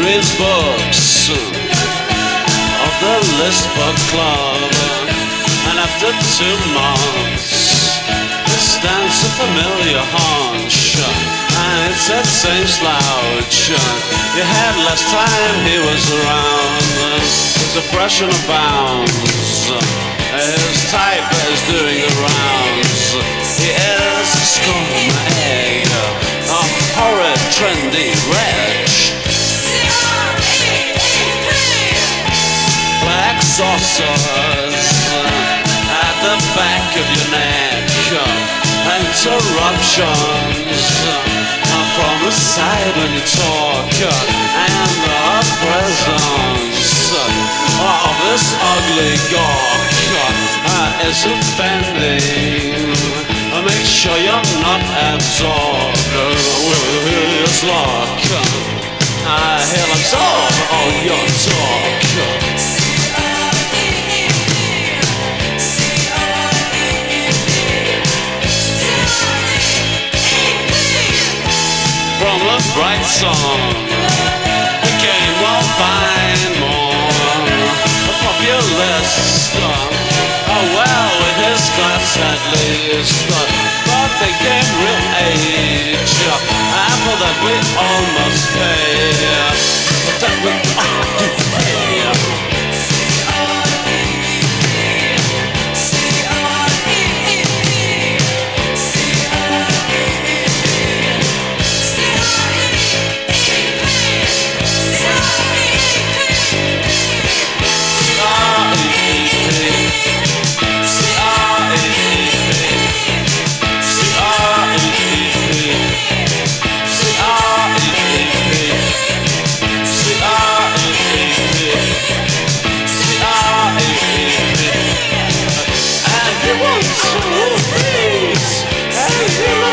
reads books of the List Book Club, and after 2 months it stands a familiar haunch, and it said same slouch. You had less time he was around, depression abounds, his type is doing the rounds. He is a scum egg, a horrid trendy wretch. Black saucers at the back of your neck, interruptions from the side when you talk, and the presence of this ugly gawk is offending. Make sure you're not absorbed with his luck. He'll absorb all your talk. From the bright song, the game will find more populist. Oh well, with his class at least, but they gain real age, and for that we all must pay. For that we all do pay. And he wants to please, and he